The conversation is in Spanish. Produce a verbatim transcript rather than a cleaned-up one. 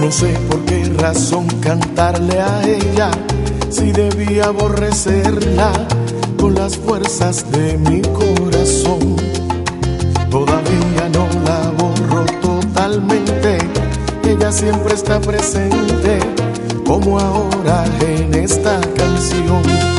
No sé por qué razón cantarle a ella, si debía aborrecerla con las fuerzas de mi corazón. Todavía no la borro totalmente, ella siempre está presente, como ahora en esta canción.